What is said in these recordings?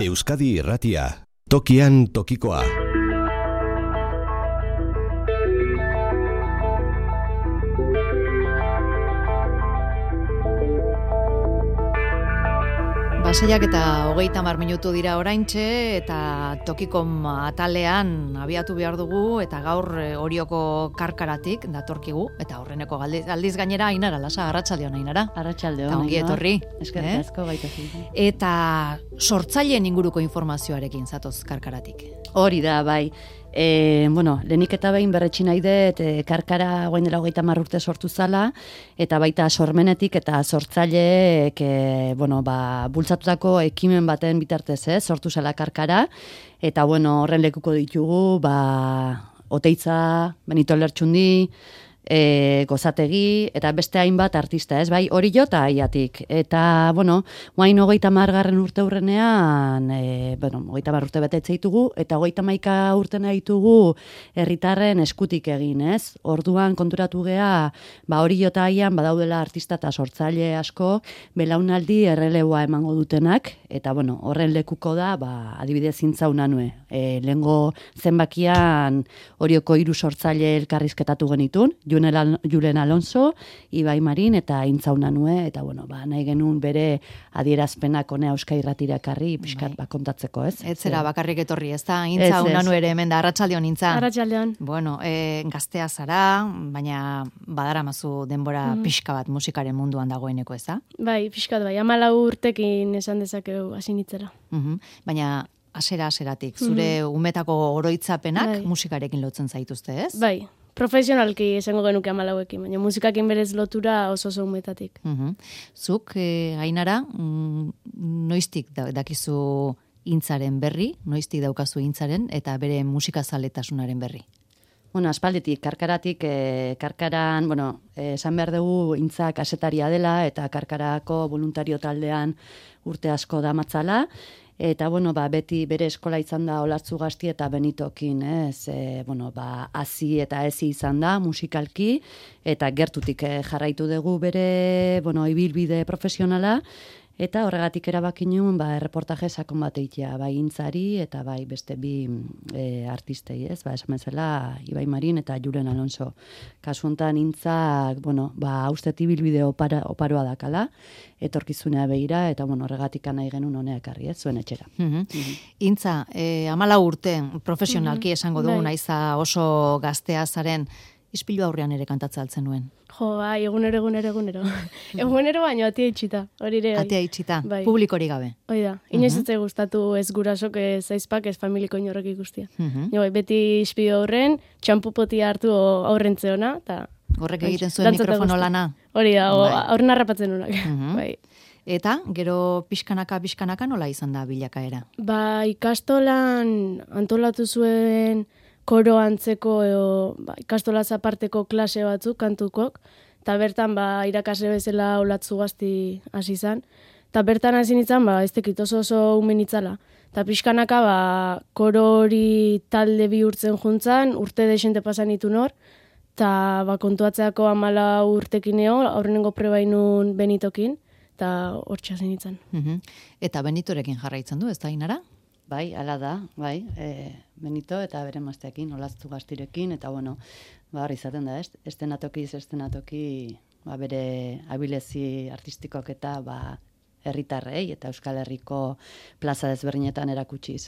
Euskadi Irratia, tokian tokikoa. Baseiak eta 30 minutu dira oraintxe eta tokikom atalean abiatu behar dugu eta gaur Orioko karkaratik datorkigu eta horreneko aldiz gainera Ainara Lasa, arratsaldeon Ainara. Arratsaldeon. Eta ongi etorri. Eskerrik asko baita. Eta sortzaileen inguruko informazioarekin zatoz karkaratik. Hori da, bai. Lehenik eta behin berretsi nahi dut, karkara guain dela 30 urte sortu zala, eta baita sormenetik eta sortzaileek bultzatutako ekimen baten bitartez, sortu zala karkara, eta horren lekuko ditugu, Oteitza, Benito Lertxundi, Gozategi, eta beste hainbat artista, ez, bai, hori jo eta aiatik. Eta, guain 30 urte hurrenean, 30 urte betetze ditugu, eta 31 urte nahi ditugu herritarren eskutik egin, ez? Orduan konturatu gea, hori jo eta aian, badaudela artista eta sortzaile asko, belaunaldi erreleboa emango dutenak, eta, horren lekuko da, adibidez zintzauna nue. Lehengo zenbakian Orioko 3 sortzaile elkarrizketatu genitun, Julen Alonso, Ibai Marin eta Intzauna nue, eta nahi genuen bere adierazpenak honea Euskadi Irratira ekarri pixkat kontatzeko, ez? Ez zera bakarrik etorri, ez da? Intzauna nue ere hemen da, arratsaldeon Intza. Arratsaldeon. Gaztea zara, baina badaramazu denbora pixka bat musikaren munduan dagoeneko, ez da? Bai, pixkat bai, 14 urtekin esan dezakegu hasi nitzela. Baina hasieratik, zure umetako oroitzapenak musikarekin lotzen zaituzte, ez? Bai. Profesionalki esango genuke 14ekin, baina musikakin berez lotura oso umetatik. Zuk, Ainara, noiztik dakizu Intzaren berri, noiztik daukazu Intzaren, eta bere musikazaletasunaren berri? Aspalditik, karkaratik, karkaran, esan behar dugu Intza kasetaria dela, eta karkarako voluntario taldean urte asko da matzala, eta, beti bere eskola izan da Olatzu Gazti eta Benitokin, ez, hasi eta ezi izan da, musikalki, eta gertutik jarraitu dugu bere, ibilbide profesionala, eta horregatik erabaki nuen, erreportaje sakon bat egitea, bai Intzari, eta bai beste bi artistei, ez, esan bezala, Ibai Marin eta Julen Alonso. Kasu honetan Intzak, haustet ibilbide oparoa dakala, etorkizunea begira, eta horregatik nahi genuen honea ekarri, ez, zuen etxera. Intza, 14 urte profesionalki esango dugu, naiza oso gaztea zaren, ispilu aurrean ere kantatza altzen nuen. Jo, bai, egunero. Egunero baino atia itxita, hori ere. Atia itxita, publikori gabe. Hoi da, inoiz ez gustatu ez gurasok, ez aizpak, ez familiko inorrek ikustia. Beti ispilu aurren, txampupotia hartu aurrentze ona, eta... Horrek egiten zuen mikrofono lana. Hori da, aurren harrapatzen unak. Eta, gero pixkanaka nola izan da bilakaera? Ikastolan antolatu zuen koro antzeko ikastolaz aparteko klase batzuk kantukok, eta bertan irakasle bezala Olatzu Gazti hasi izan. Eta bertan hasi nintzen, ez tekit oso umen itzala. Eta pixkanaka koro hori talde bihurtzen juntzan, urte desente pasan itun hor, eta kontuatzeako 14 urtekin aurrenengo prebainun Benitokin, eta hor txasen nintzen. Eta Benitorekin jarraitzen du, ez da Ainara? Bai, ala da, bai, Benito eta bere mazteakin, Olatzu Gaztirekin, eta izaten da, estenatoki, bere abilezi artistikoak eta herritarrei eta Euskal Herriko plaza desberdinetan erakutsiz.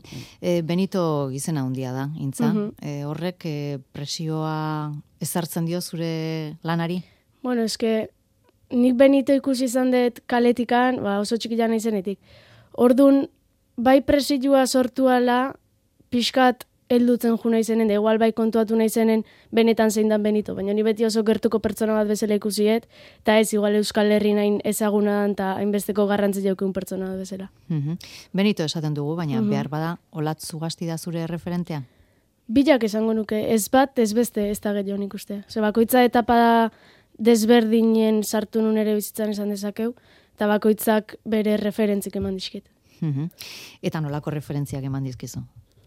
Benito gizena handia da, Intza. Horrek presioa ezartzen dio zure lanari? Eske, nik Benito ikusi izan dut kaletikan, oso txikian izenetik. Ordun bai presioa sortu ala, pixkat heldutzen ju nahi zenen, igual bai kontuatu nahi zenen benetan zein dan Benito, baina ni beti oso gertuko pertsona bat bezala ikusiet, eta ez igual Euskal Herri nahin ezaguna eta hainbesteko garrantzi jaukun pertsona bat bezala. Benito esaten dugu, baina behar bada Olatzu Gazti da zure referentea? Bilak esango nuke, ez bat, ez beste, ez da gehiago nik uste. Bakoitza etapa desberdinen sartu nun ere bizitzan esan dezakeu, eta bakoitzak bere referentzik eman dizkit. Eta nolako referentziak eman dizkizu?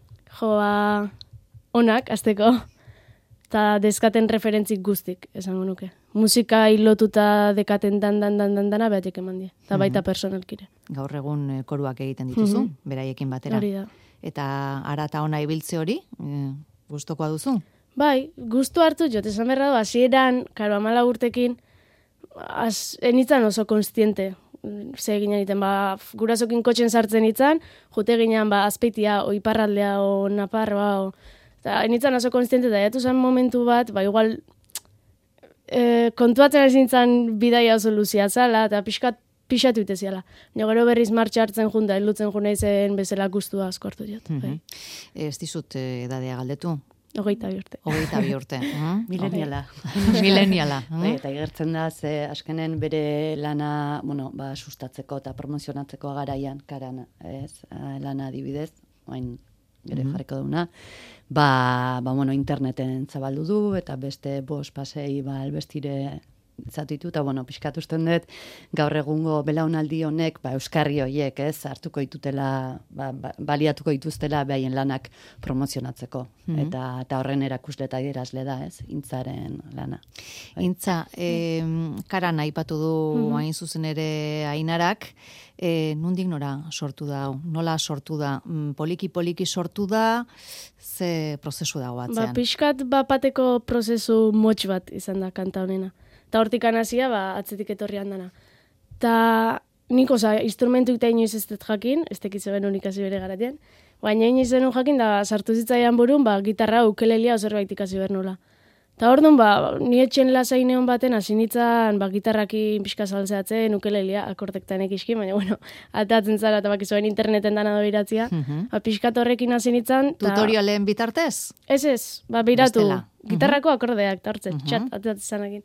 Onak, azteko. Eta deskaten referentzik guztik, esango nuke. Musika hilotuta dekaten dana behatik eman die. Eta baita personalkire. gaur egun koruak egiten dituzu, beraiekin batera. Hori da. Eta ara eta ona ibiltze hori, gustokoa duzu? Bai, gustu hartu jot, esan berra du, hasieran, karo 14 urtekin, enitzan oso konstiente. Ze ginen egiten, gurasokin kotxen sartzen itzan, jute ginen, azpeitia, o iparraldea, o naparra, eta enitzan oso konstiente, eta jatu zen momentu bat, igual, kontuatzen ezin zen bidaia oso luzia zala, eta pixatu iteziala. Gero berriz martxa hartzen junta, heldutzen juna izen bezala gustua asko hartu jot. Ez dizut edadea galdetu? 22 urte. 22 urte. Mileniala. Mileniala. Eta igertzen da, ze askenen bere lana, sustatzeko eta promozionatzeko garaian, karan, lana adibidez, oain gero jarriko duna, interneten zabaldu du, eta beste 5 pasei albestire zatitu, eta pixkat usten dut, gaur egungo belaunaldi honek, euskarri horiek, hartuko ditutela, baliatuko dituztela behaien lanak promozionatzeko. Eta horren erakusle eta adierazle da, intzaren lana. Intza, karan aipatu du hain zuzen ere Ainarak, nondik nora sortu da, nola sortu da, poliki sortu da, ze prozesu dago atzean? Pixkat bateko prozesu motx bat izan da kanta honena. Eta hortik anazia, atzetik etorri handana. Eta nik instrumentu eta inoiz ez dut jakin, ez tekizu benun ikasi bere garatien, baina inoiz denun jakin, da sartu zitzaian burun, gitarra ukelelia zerbait ikasi behar nola. Eta hor duen, ni etxen lasai neon baten, hasi nintzen, gitarrakin pixka saltzeatzen, ukelelia, akordektan ekiskin, baina, atatzen zara, eta bakizoen interneten dana da biratzia. Pixkat horrekin hasi nintzen. Tutorialen bitartez? Ez, biratu, gitarrako akordeak, eta hortzen, txat, atatzen zanakin.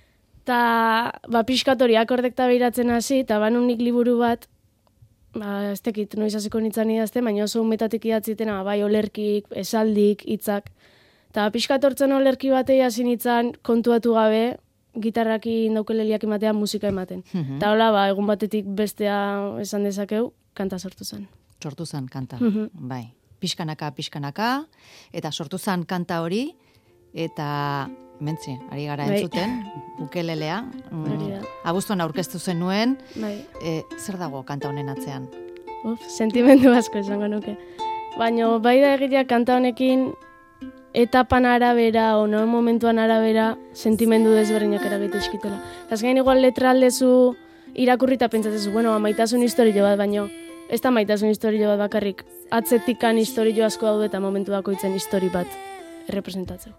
Eta pixkat hori akordekta behiratzen hasi, eta banunik liburu bat, ez tekit, noiz hasiko nintzen idazten, baina oso umetatik idatzitena, olerkik, esaldik, hitzak. Eta pixkat hortzen olerki batei hasi nintzen kontuatu gabe, gitarrakin daukeleliak ematean musika ematen. Eta hola, egun batetik bestea esan dezakeu, kanta sortu zen. Sortu zen kanta, bai. Pixkanaka, eta sortu zen kanta hori, eta mentzi, ari gara entzuten, ukelelea. Abuztuan aurkeztu zenuen, zer dago kanta honen atzean? Sentimendu asko esango nuke. Baina bai da egitea kanta honekin etapan arabera, o momentuan arabera, sentimendu desberdinak eragite eskitela. Azkenean igual letra aldezu irakurrita pentsatzezu, maitasun historio bat, baina ez da maitasun historio bat bakarrik. Atzetikan historio asko daude eta momentu bakoitzen histori bat errepresentatzeu.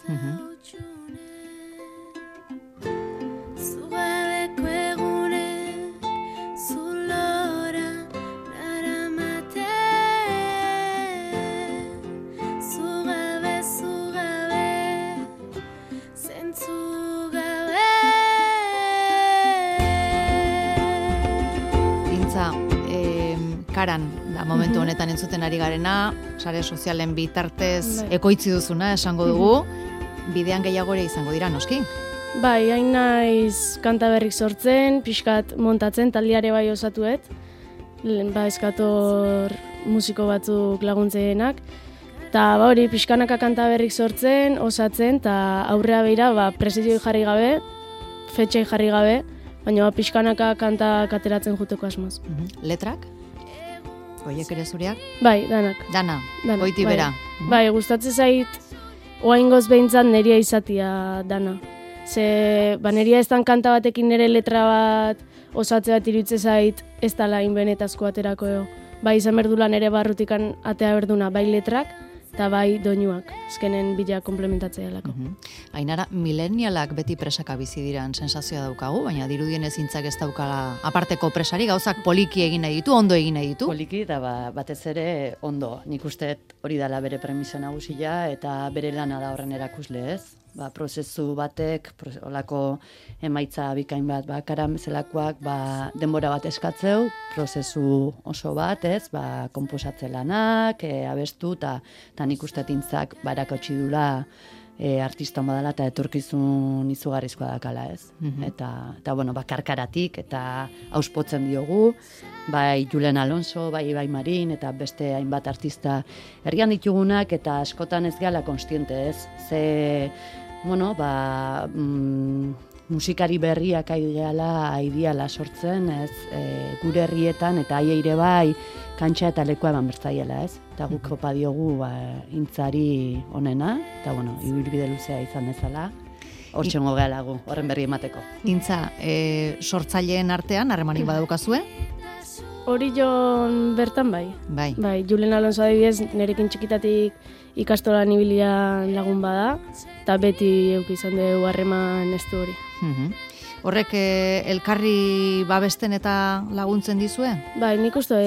Karan, da momentu honetan entzuten ari garena, sare sozialen bitartez ekoitzi duzuna, esango dugu, bidean gehiagore izango dira, noski? Bai, hain naiz kanta berrik sortzen, pixkat montatzen, taldiare bai osatuet, eskator musiko batzuk laguntzeenak, eta hori pixkanaka kanta berrik sortzen, osatzen, eta aurrea behira, presidioi jarri gabe, fetxai jarri gabe, baina pixkanaka kanta kateratzen juteko asmoz. Letrak? Oiek ere zureak? Bai, danak. Dana, goiti bera. Bai, gustatzen zait, oaingoz behintzat neria izatia dana. Ze, neria ez dan kanta batekin nire letra bat osatze bat irutze zait, ez dala inbenetazko aterako. Bai, izan berdula nire barrutikan atea berduna, bai letrak, eta bai doinuak, azkenen bila komplementatzea lako. Ainara, milenialak beti presaka bizi diran sensazioa daukagu, baina dirudien ezintzak ez daukala aparteko presari, gauzak poliki egin nahi ditu, ondo egin nahi ditu. Poliki eta batez ere ondo, nik uste hori dela bere premisa nagusia eta bere lana da horren erakusle ez. Prozesu batek, olako emaitza bikain bat, karan bezalakoak denbora bat eskatzeu, prozesu oso bat, ez, konposatze lanak, abestu, eta nik uste tintzak barakotxi dula artista modala eta etorkizun izugarrizkoa dakala, ez. Eta karkaratik, eta auspotzen diogu, bai Julen Alonso, bai Marin, eta beste hainbat artista herrian ditugunak, eta askotan ez gala konstiente, ez. Ze, musikari berriak aidiala sortzen, ez, gure herrietan, eta aieire bai, kantxa eta lekua eman bertzaiela, ez? Eta guk kopa diogu intzari onena, eta bueno, ibilbide luzea izan dezala, hortxengo gehala horren berri emateko. Intza, sortzaileen artean, harremanik badaukazue? Hori jon bertan bai. Bai, Julen Alonso adibidez, nerekin txikitatik ikastolan ibilian lagun bada, eta beti euk izan dugu harreman estu hori. Horrek elkarri babesten eta laguntzen dizue? Bai, nik uste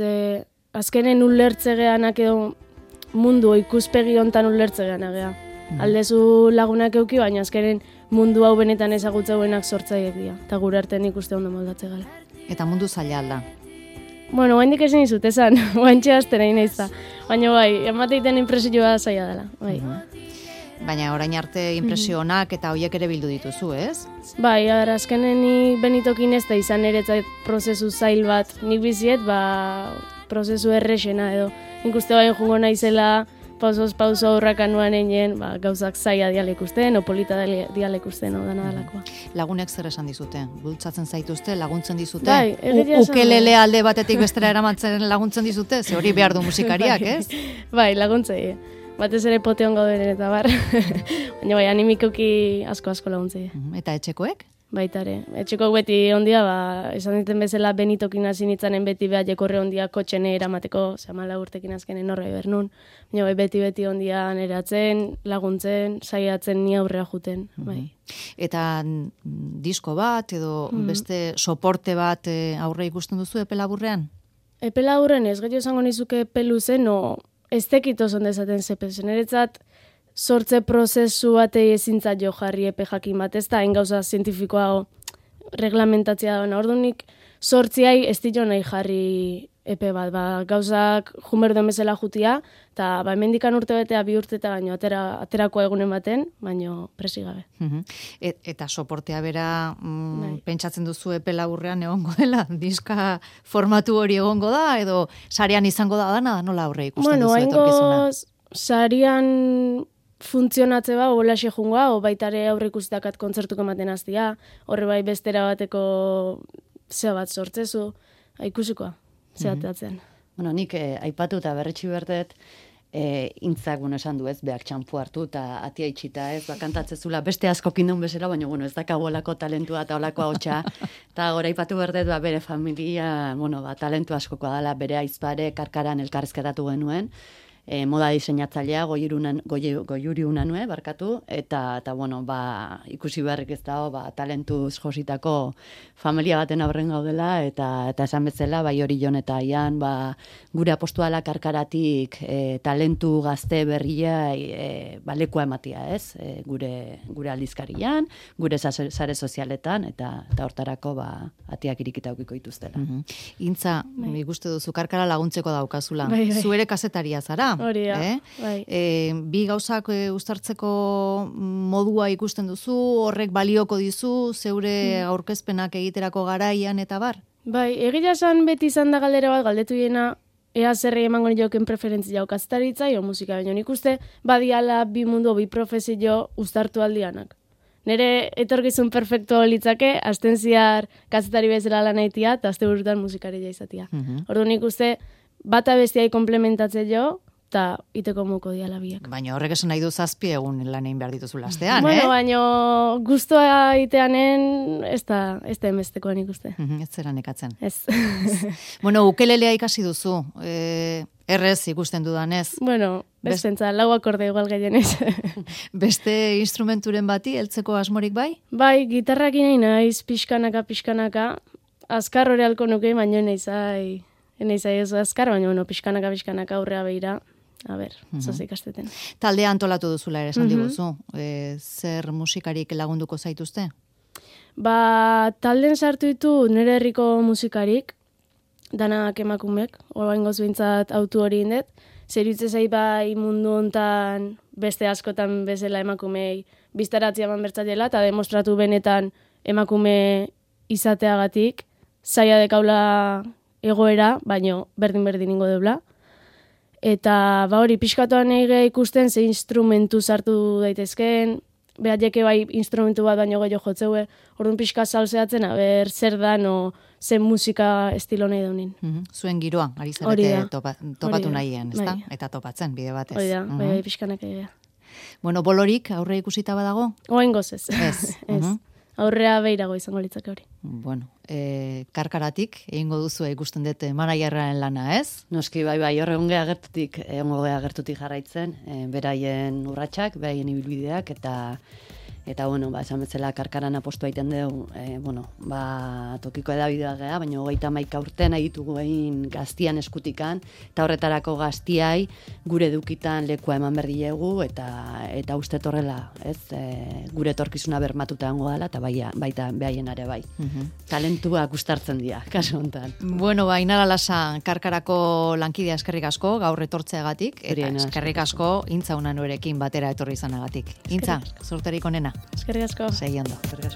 azkenen ulertze geanak edo mundu ikuspegi hontan ulertze geanak gea. Aldezu lagunak euki, baina azkenen mundu hau benetan ezagutzeuenak sortzaiek dira. Eta gure arte nik uste ondo moldatze gala. Eta mundu zaila alda? Bueno, oaindik esan izut, esan, oaintxe azten egin naizta. Baina bai, emateiten impresioa zaila dela. Bai. Baina orain arte impresio onak eta hoiek ere bildu dituzu, ez? Bai, azkenen ni benitokin ez da izan eretzat prozesu zail bat. Nik biziet, prozesu errexena edo. Nik uste bai jungo naizela, pausoz pauso horrakan nuan egin, gauzak zaila dialekusten, o polita dialekusten, o dana dalakoa. Lagunek zer esan dizute? Bultzatzen zaituzte, laguntzen dizute? Bai, ukelele alde batetik bestera eramatzen laguntzen dizute? Ze hori behar du musikariak, ez? Bai, laguntzei. Batez ere poteon gauden eta bar. Baina bai, animikoki asko laguntzei. Eta etxekoek? Baitare. Etxekoak beti ondia, esan diten bezala benitokin hasi nitzanen beti beha jekorre ondia kotxene eramateko, zamala urtekin azkenen horre bernun. Baina bai, beti ondia neratzen, laguntzen, saiatzen ni aurrea juten. Bai. Eta disko bat edo beste soporte bat aurre ikusten duzu epe laburrean? Epe laburrean ez, gehiago esango nizuke epe luzen, ez tekito zon dezaten zepezen. Eretzat, sortze prozesu batei ezintzat jo jarri epe jakin bat, ez da, hain gauza zientifikoa reglamentatzea dauna. Ordunik, sortziai ez ditu nahi jarri epe bat, gauzak jumerdoen bezala jutia, eta hemendikan urte betea 2 urte eta baino aterako egunen baten, baino presi gabe. Eta soportea bera pentsatzen duzu epe laburrean egongo dela? Diska formatu hori egongo da, edo sarean izango da dana, nola aurre ikusten duzu etorkizuna? Bueno, sarean funtzionatze olaxe jungoa, o baitare aurre ikustetakat kontzertuko ematen aztia, horre bai bestera bateko zea bat sortzezu, ikusikoa, zehateatzen. Bueno, nik aipatu eta berretxi berdet, intzak, esan du ez, behak txampu hartu eta atia itxita ez, kantatzezula beste asko kindun bezala, baina, ez olako talentua eta olako hautsa. Eta gora aipatu berdet, bere familia, talentu askokoa dela, bere aizpare karkaran elkarrizketatu genuen, moda diseinatzailea goiuri unanue, barkatu, eta ikusi beharrik ez dago, talentuz jositako familia baten aurren gaudela, eta esan bezala, hori jon eta aian, gure apostuala karkaratik talentu gazte berria lekua ematia, ez? Gure aldizkarian, gure sare sozialetan, eta hortarako atiak irikita aukiko dituztela. Intza, ikuste duzu, karkara laguntzeko daukazula. Zu ere kazetaria zara. Hori da, bai. Bi gauzak uztartzeko modua ikusten duzu, horrek balioko dizu, zeure aurkezpenak egiterako garaian eta bar? Bai, egia esan beti izan da galdera bat, galdetu diena, ea zerri emango nioken preferentzia jau kazetaritza, jo musika baino nik uste, badiala bi mundu, bi profesio uztartu aldianak. Nere etorkizun perfektu litzake, azten ziar kazetari bezala lan aitia, eta azte burutan musikari izatia. Ordu nik uste, bata bestiai komplementatze jo, eta iteko muko diala biak. Baina horrek esan nahi du 7 egun lan egin behar dituzu lastean, Bueno, baina guztua iteanen ez da emestekoan ikuste. Ez zera nekatzen. Ez. Bueno, ukelelea ikasi duzu, errez ikusten dudanez. Bueno, bestentza, 4 akorde igual gehienez. Beste instrumenturen bati, heltzeko asmorik bai? Bai, gitarrakin nahi naiz, pixkanaka, azkar hori alko nuke, baina naizai ez azkar, baina pixkanaka aurrea behira. A ber, zoz ikasteten. Taldea antolatu duzula ere, esan diguzu. Zer musikarik lagunduko zaituzte? Talden sartu ditu nire herriko musikarik, danak emakumek, orain goz bintzat autu hori indet. Zeritze zai bai mundu hontan beste askotan bezala emakumei biztaratzia eman bertzatela, eta demostratu benetan emakume izateagatik, zaila dekaula egoera, baino berdin ingo debla. Eta hori pixkatuan ege ikusten ze instrumentu sartu daitezken, behatieke bai instrumentu bat baino gehiago jotzeue, orduan pixka salseatzen, aber zer dan, o zen musika estilo nahi daunin. Zuen giroa, ari Hori zarete da. topatu Hori da. nahien, ezta? Bai. Eta topatzen, bide batez. Hori da, bai, pixkanak egia. Bueno, bolorik aurre ikusita badago? Oain gozez. Ez. Ez. Aurrea behirago izango litzake hori. Bueno, karkaratik egingo duzu ikusten dut managerraren lana, ez? Noski, bai, hor egon geha gertutik jarraitzen, beraien urratsak, beraien ibilbideak, eta bueno, esan bezala karkaran apostu egiten dugu, tokiko edabideak geha, baina 31 urte nahi ditugu egin gaztian eskutikan, eta horretarako gaztiai gure dukitan lekua eman berdilegu, eta uste horrela, ez, gure etorkizuna bermatuta hango dela, eta baita behaien are bai. Talentua gustartzen dira, kasu honetan. Bueno, Ainara Lasa, karkarako lankidea eskerrik asko, gaur etortzeagatik, eta eskerrik asko Intza Unanuerekin batera etorri izanagatik. Intza, sorterik onena. Eskerrik asko. Segi ondo.